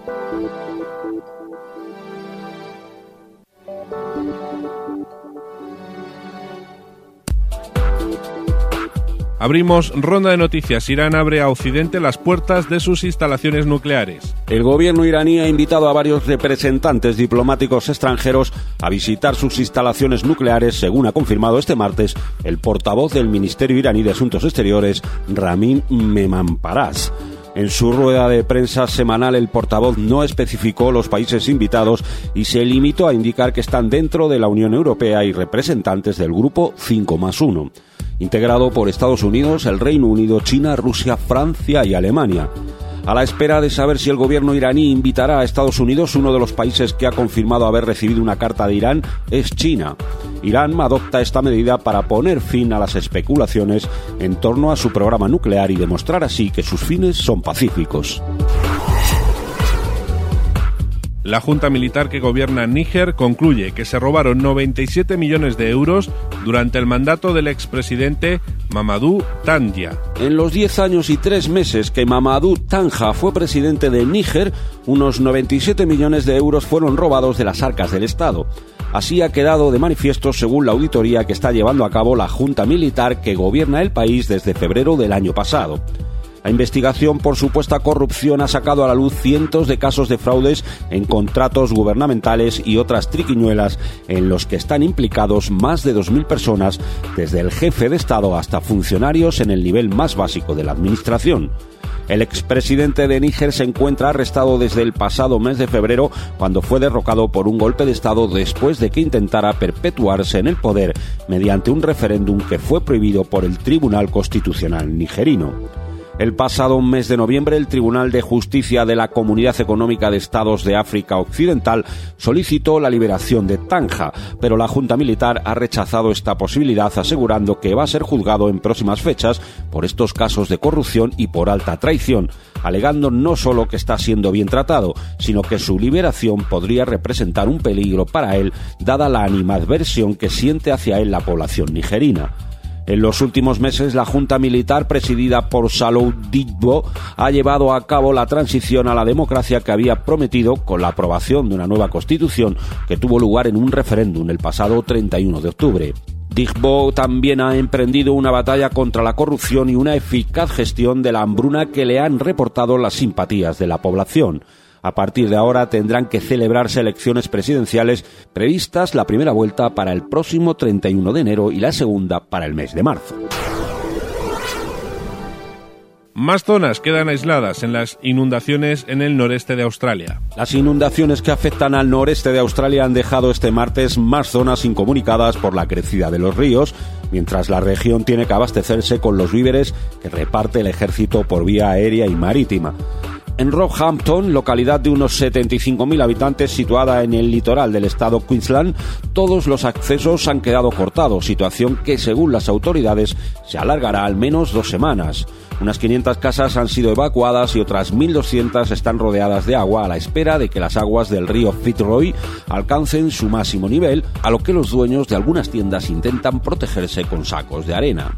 Abrimos ronda de noticias. Irán abre a Occidente las puertas de sus instalaciones nucleares. El gobierno iraní ha invitado a varios representantes diplomáticos extranjeros a visitar sus instalaciones nucleares, según ha confirmado este martes el portavoz del Ministerio iraní de Asuntos Exteriores, Ramin Mehmanparaz. En su rueda de prensa semanal, el portavoz no especificó los países invitados y se limitó a indicar que están dentro de la Unión Europea y representantes del Grupo 5+1, integrado por Estados Unidos, el Reino Unido, China, Rusia, Francia y Alemania. A la espera de saber si el gobierno iraní invitará a Estados Unidos, uno de los países que ha confirmado haber recibido una carta de Irán es China. Irán adopta esta medida para poner fin a las especulaciones en torno a su programa nuclear y demostrar así que sus fines son pacíficos. La junta militar que gobierna Níger concluye que se robaron 97 millones de euros durante el mandato del expresidente Mamadou Tandja. En los 10 años y 3 meses que Mamadou Tandja fue presidente de Níger, unos 97 millones de euros fueron robados de las arcas del Estado. Así ha quedado de manifiesto según la auditoría que está llevando a cabo la junta militar que gobierna el país desde febrero del año pasado. La investigación por supuesta corrupción ha sacado a la luz cientos de casos de fraudes en contratos gubernamentales y otras triquiñuelas en los que están implicados más de 2.000 personas, desde el jefe de Estado hasta funcionarios en el nivel más básico de la administración. El expresidente de Níger se encuentra arrestado desde el pasado mes de febrero, cuando fue derrocado por un golpe de Estado después de que intentara perpetuarse en el poder mediante un referéndum que fue prohibido por el Tribunal Constitucional nigerino. El pasado mes de noviembre, el Tribunal de Justicia de la Comunidad Económica de Estados de África Occidental solicitó la liberación de Tandja, pero la Junta Militar ha rechazado esta posibilidad, asegurando que va a ser juzgado en próximas fechas por estos casos de corrupción y por alta traición, alegando no solo que está siendo bien tratado, sino que su liberación podría representar un peligro para él, dada la animadversión que siente hacia él la población nigerina. En los últimos meses, la Junta Militar, presidida por Salou Digbo, ha llevado a cabo la transición a la democracia que había prometido con la aprobación de una nueva constitución que tuvo lugar en un referéndum el pasado 31 de octubre. Digbo también ha emprendido una batalla contra la corrupción y una eficaz gestión de la hambruna que le han reportado las simpatías de la población. A partir de ahora tendrán que celebrarse elecciones presidenciales previstas, la primera vuelta para el próximo 31 de enero y la segunda para el mes de marzo. Más zonas quedan aisladas en las inundaciones en el noreste de Australia. Las inundaciones que afectan al noreste de Australia han dejado este martes más zonas incomunicadas por la crecida de los ríos, mientras la región tiene que abastecerse con los víveres que reparte el ejército por vía aérea y marítima. En Rockhampton, localidad de unos 75.000 habitantes situada en el litoral del estado Queensland, todos los accesos han quedado cortados, situación que, según las autoridades, se alargará al menos 2 semanas. Unas 500 casas han sido evacuadas y otras 1.200 están rodeadas de agua a la espera de que las aguas del río Fitzroy alcancen su máximo nivel, a lo que los dueños de algunas tiendas intentan protegerse con sacos de arena.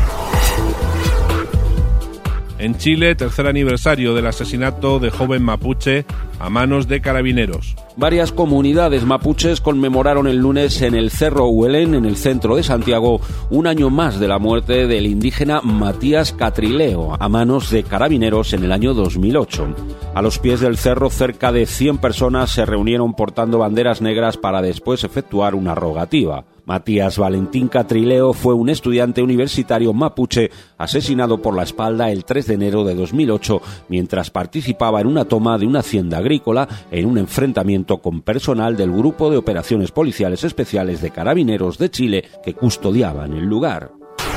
En Chile, tercer aniversario del asesinato de joven mapuche a manos de carabineros. Varias comunidades mapuches conmemoraron el lunes en el Cerro Huelén, en el centro de Santiago, un año más de la muerte del indígena Matías Catrileo a manos de carabineros en el año 2008. A los pies del cerro, cerca de 100 personas se reunieron portando banderas negras para después efectuar una rogativa. Matías Valentín Catrileo fue un estudiante universitario mapuche asesinado por la espalda el 3 de enero de 2008 mientras participaba en una toma de una hacienda agrícola en un enfrentamiento con personal del Grupo de Operaciones Policiales Especiales de Carabineros de Chile que custodiaban el lugar.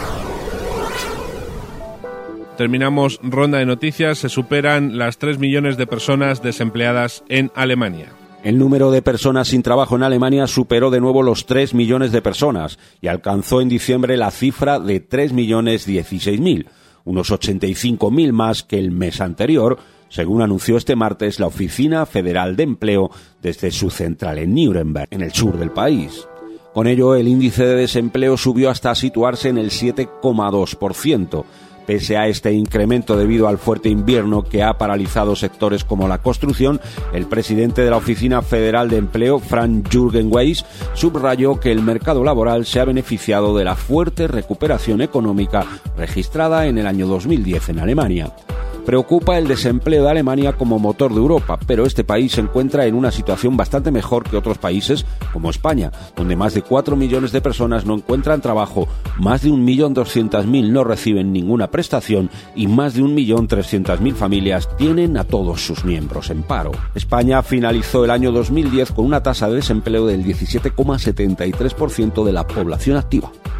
Terminamos ronda de noticias. Se superan las 3 millones de personas desempleadas en Alemania. El número de personas sin trabajo en Alemania superó de nuevo los 3 millones de personas y alcanzó en diciembre la cifra de 3.016.000, unos 85.000 más que el mes anterior, según anunció este martes la Oficina Federal de Empleo desde su central en Nuremberg, en el sur del país. Con ello, el índice de desempleo subió hasta situarse en el 7,2%. Pese a este incremento debido al fuerte invierno que ha paralizado sectores como la construcción, el presidente de la Oficina Federal de Empleo, Frank-Jürgen Weiss, subrayó que el mercado laboral se ha beneficiado de la fuerte recuperación económica registrada en el año 2010 en Alemania. Preocupa el desempleo de Alemania como motor de Europa, pero este país se encuentra en una situación bastante mejor que otros países como España, donde más de 4 millones de personas no encuentran trabajo, más de 1.200.000 no reciben ninguna prestación y más de 1.300.000 familias tienen a todos sus miembros en paro. España finalizó el año 2010 con una tasa de desempleo del 17,73% de la población activa.